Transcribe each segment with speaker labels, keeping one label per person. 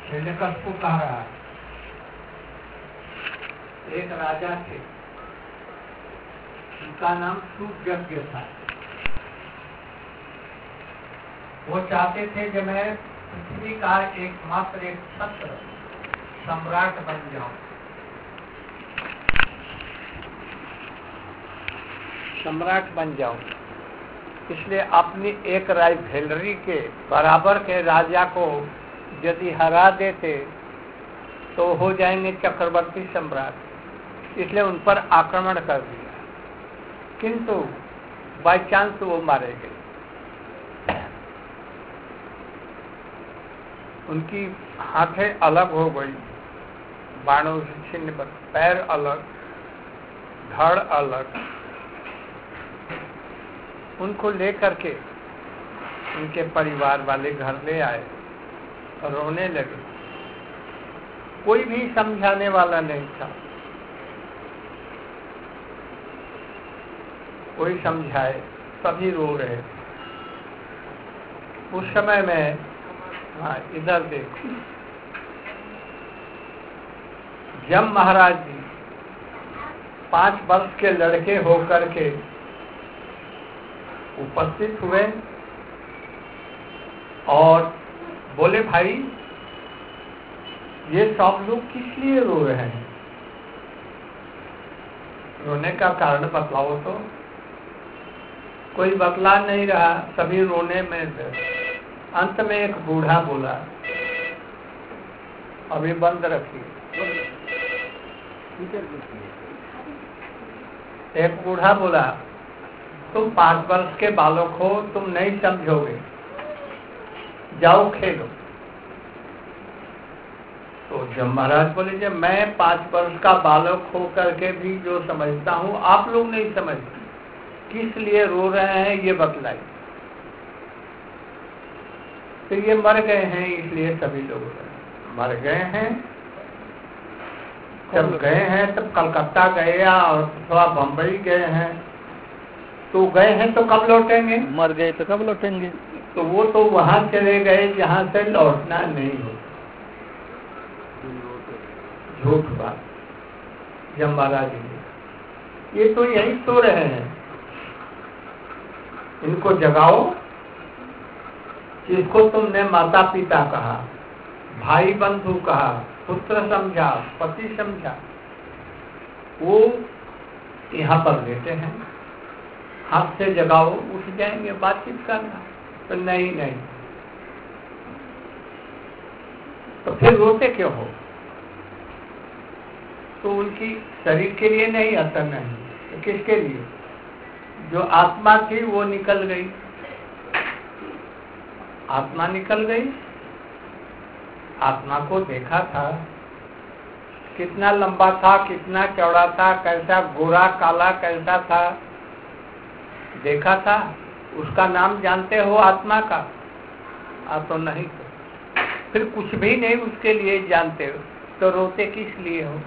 Speaker 1: हिरण्यकश्यप कह रहा है, एक राजा थे, उनका नाम सुयज्ञ था। वो चाहते थे कि मैं पृथ्वी का एकमात्र एक छत्र सम्राट बन जाऊं, सम्राट बन जाऊं। इसलिए अपनी एक राइवलरी के बराबर के राजा को यदि हरा देते तो हो जाएंगे चक्रवर्ती सम्राट। इसलिए उन पर आक्रमण कर दिया, किंतु बाय चांस वो मारे गए। उनकी हाथें अलग हो गई, बाणों से छिन्न, पैर अलग, धड़ अलग। उनको लेकर के उनके परिवार वाले घर ले आए और रोने लगे। कोई भी समझाने वाला नहीं था, कोई समझाए, सभी रो रहे थे। उस समय में, हाँ इधर देखो, जब महाराज जी 5 वर्ष के लड़के होकर के उपस्थित हुए और बोले, भाई ये सब लोग किस लिए रो रहे हैं? रोने का कारण बतलाओ तो। कोई बतला नहीं रहा, सभी रोने में। अंत में एक बूढ़ा बोला, अभी बंद रखिए। एक बूढ़ा बोला, तुम 5 वर्ष के बालक हो, तुम नहीं समझोगे, जाओ खेलो। तो जब महाराज बोले, जब मैं 5 वर्ष का बालक हो करके भी जो समझता हूँ आप लोग नहीं समझते, किस लिए रो रहे हैं ये बतलाइए। तो ये मर गए हैं इसलिए सभी लोग मर गए हैं। जब गए हैं तब कलकत्ता गए और थोड़ा बम्बई गए हैं, तो गए हैं तो कब लौटेंगे?
Speaker 2: मर गए तो कब लौटेंगे?
Speaker 1: तो वो तो वहां चले गए जहां से लौटना नहीं हो। झूठ बात। जब महाराज ये तो यही सो रहे हैं, इनको जगाओ। जिसको तुमने माता पिता कहा, भाई बंधु कहा, पुत्र समझा, पति समझा, वो यहाँ पर लेटे हैं। हाथ से जगाओ, उठ जाएंगे, बातचीत करना। तो नहीं नहीं, तो फिर रोते क्यों हो? तो उनकी शरीर के लिए नहीं, आता नहीं, तो किसके लिए? जो आत्मा थी वो निकल गई, आत्मा निकल गई। आत्मा को देखा था, कितना लंबा था, कितना चौड़ा था, कैसा गोरा काला कैसा था, देखा था। उसका नाम जानते हो आत्मा का? तो नहीं, तो फिर कुछ भी नहीं उसके लिए जानते हो, तो रोते किस लिए हो?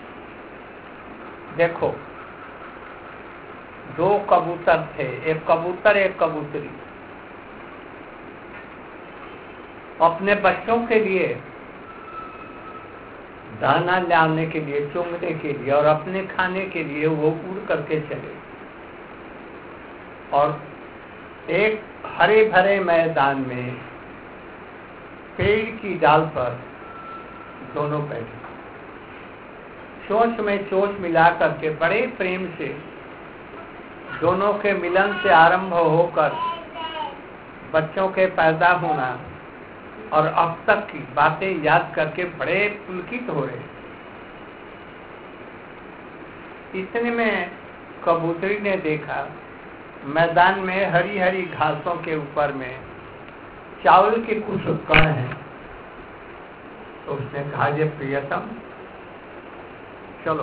Speaker 1: देखो, 2 कबूतर थे, एक कबूतर एक कबूतरी। अपने बच्चों के लिए दाना लाने के लिए, चुंगने के लिए और अपने खाने के लिए वो उड़ करके चले। और एक हरे भरे मैदान में पेड़ की डाल पर दोनों बैठे, चोंच में चोंच मिला करके बड़े प्रेम से दोनों के मिलन से आरंभ होकर बच्चों के पैदा होना और अब तक की बातें याद करके बड़े पुलकित हो रहे। इतने में कबूतरी ने देखा मैदान में हरी हरी घासों के ऊपर में चावल के कुछ कण हैं। तो उसने कहा, ये प्रियतम, चलो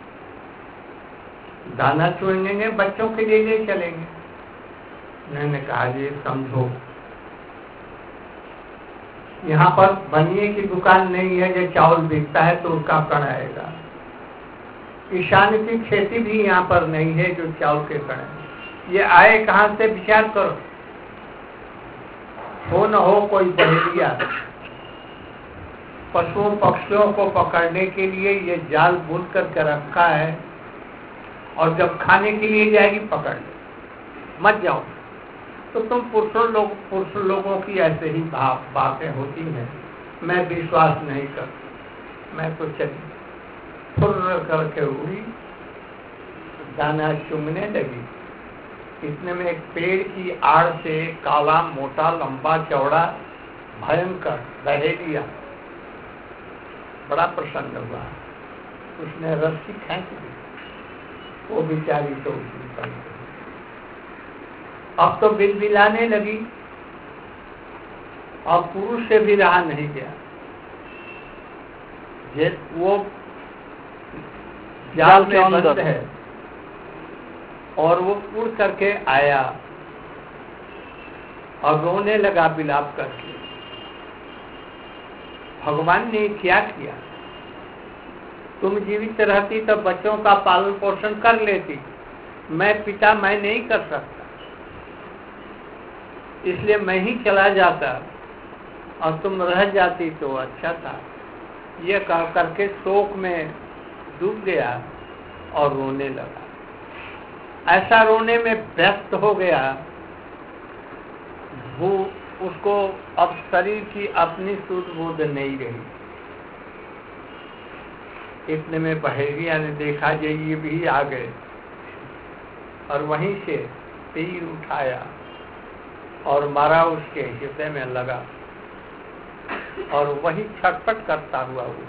Speaker 1: दाना चुनेंगे, बच्चों के लिए ले चलेंगे। मैंने कहा, ये समझो, यहाँ पर बनिए की दुकान नहीं है, जो चावल बिकता है तो उसका कण आएगा। ईशान की खेती भी यहाँ पर नहीं है जो चावल के कण है। ये आए कहाँ से, विचार करो। हो न हो कोई बहेलिया, पशुओं पक्षियों को पकड़ने के लिए ये जाल बुन करके रखा है, और जब खाने के लिए जाएगी पकड़ ले, मत जाओ। तो तुम पुरुष लोगों की ऐसे ही बातें होती हैं। मैं विश्वास नहीं करती, मैं तो चली फुर्र करके उड़ी, दाना चुगने लगी। इतने में एक पेड़ की आड़ से काला मोटा लंबा चौड़ा भयंकर बहेलिया बड़ा प्रसन्न हुआ। उसने रस्सी खींच दी, वो बेचारी तो उसी पर गई। अब तो बिलबिलाने लगी, अब पुरुष से भी रहा नहीं गया। वो जाल में बंद है और वो उड़ करके आया और रोने लगा विलाप करके। भगवान ने क्या किया? तुम जीवित रहती तो बच्चों का पालन पोषण कर लेती, मैं पिता मैं नहीं कर सकता, इसलिए मैं ही चला जाता और तुम रह जाती तो अच्छा था। ये कह करके शोक में डूब गया और रोने लगा। ऐसा रोने में व्यस्त हो गया, वो उसको अब शरीर की अपनी सुध बुध नहीं रही। इतने में बहेलिया ने देखा जे ये भी आ गए, और वहीं से तीर उठाया और मारा, उसके हृदय में लगा और वही छटपट करता हुआ वो।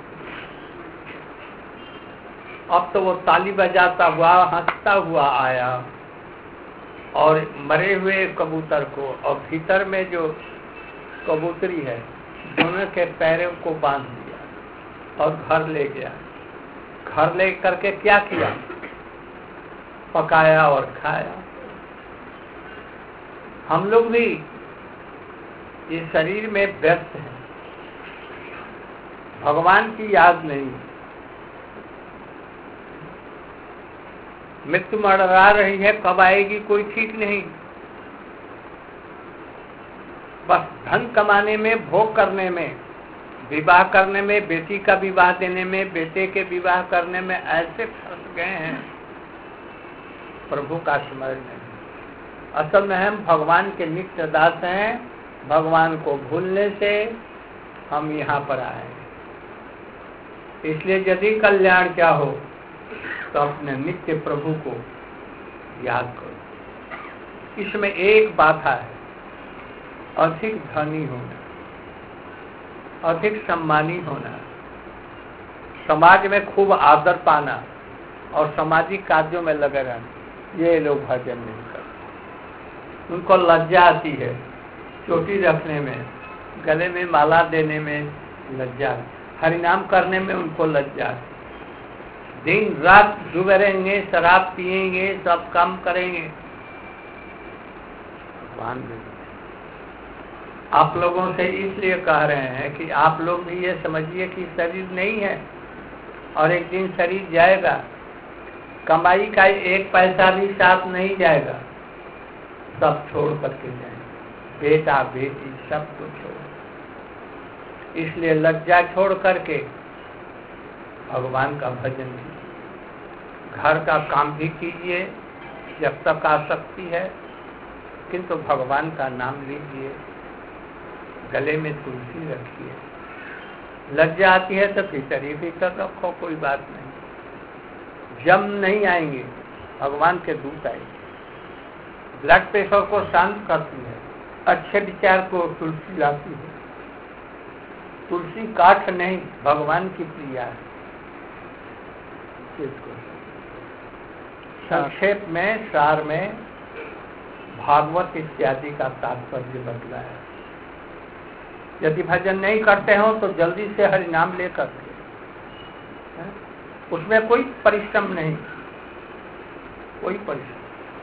Speaker 1: अब तो वो ताली बजाता हुआ हंसता हुआ आया और मरे हुए कबूतर को और भीतर में जो कबूतरी है दोनों के पैरों को बांध दिया और घर ले गया। घर ले करके क्या किया? पकाया और खाया। हम लोग भी इस शरीर में व्यस्त हैं, भगवान की याद नहीं। मृत्यु मंडरा रही है, कब आएगी कोई ठीक नहीं। बस धन कमाने में, भोग करने में, विवाह करने में, बेटी का विवाह देने में, बेटे के विवाह करने में ऐसे फंस गए हैं, प्रभु का स्मरण नहीं। असल में हम भगवान के नित्य दास हैं। भगवान को भूलने से हम यहाँ पर आए। इसलिए यदि कल्याण क्या हो तो अपने नित्य प्रभु को याद करो। इसमें एक बाधा है, अधिक धनी होना, अधिक सम्मानी होना, समाज में खूब आदर पाना और सामाजिक कार्यों में लगे रहना। ये लोग भजन नहीं करते। उनको लज्जा आती है चोटी रखने में, गले में माला देने में लज्जा, हरिनाम करने में उनको लज्जा। दिन रात जुबेरेंगे, शराब पिएंगे, सब काम करेंगे। भगवान भी आप लोगों से इसलिए कह रहे हैं कि आप लोग भी ये समझिए कि शरीर नहीं है और एक दिन शरीर जाएगा। कमाई का एक पैसा भी साथ नहीं जाएगा, सब छोड़ करके जाएंगे, बेटा बेटी सब को छोड़। इसलिए लज्जा छोड़ करके भगवान का भजन कीजिए। घर का काम भी कीजिए जब तक आ सकती है, किंतु भगवान का नाम लीजिए, गले में तुलसी रखिए। लज्जा आती है तो भीतर ही भीतर रखो, कोई बात नहीं। जम नहीं आएंगे, भगवान के दूत आएंगे। ब्लड प्रेशर को शांत करती है, अच्छे विचार को तुलसी लाती है। तुलसी काठ नहीं, भगवान की प्रिया है। संक्षेप में, सार में भागवत इत्यादि का तात्पर्य बदला है। यदि भजन नहीं करते हो तो जल्दी से हरि नाम लेकर के, उसमें कोई परिश्रम नहीं, कोई परिश्रम,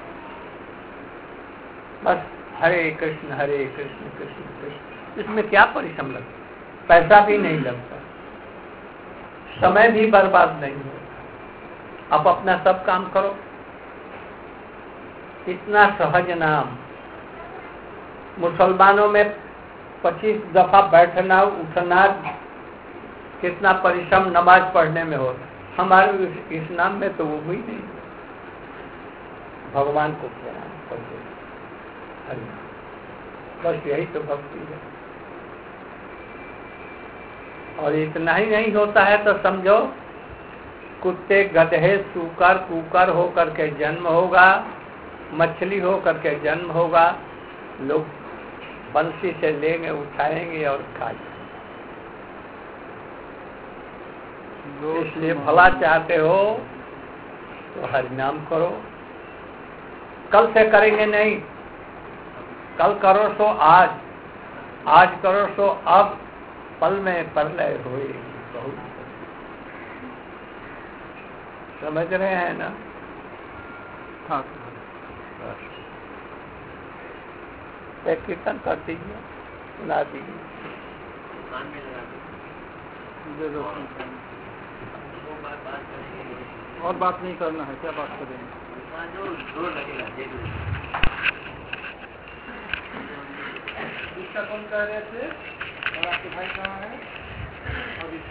Speaker 1: बस हरे कृष्ण कृष्ण कृष्ण। इसमें क्या परिश्रम लगता? पैसा भी नहीं लगता, समय भी बर्बाद नहीं होता। आप अपना सब काम करो। इतना सहज नाम। मुसलमानों में 25 दफा बैठना उठना कितना परिश्रम नमाज पढ़ने में होता, हमारे इस नाम में तो वो भी नहीं। भगवान को प्रणाम करते हरि, बस यही तो भक्ति है। और इतना ही नहीं होता है तो समझो कुत्ते गधे सूकर कुकर होकर के जन्म होगा, मछली होकर के जन्म होगा, लोग बंसी से लेंगे उठाएंगे और खाएंगे। इसलिए भला चाहते हो तो हरि नाम करो। कल से करेंगे नहीं, कल करो सो आज, आज करो सो अब, पल में प्रलय होएगी बहुत। समझ रहे हैं ना?
Speaker 2: हाँ,
Speaker 1: एक कीर्तन कर दीजिए, सुना दीजिए।
Speaker 2: और बात नहीं करना है, क्या बात करेंगे? इसका कौन कह रहे थे और आपके भाई कहाँ हैं? और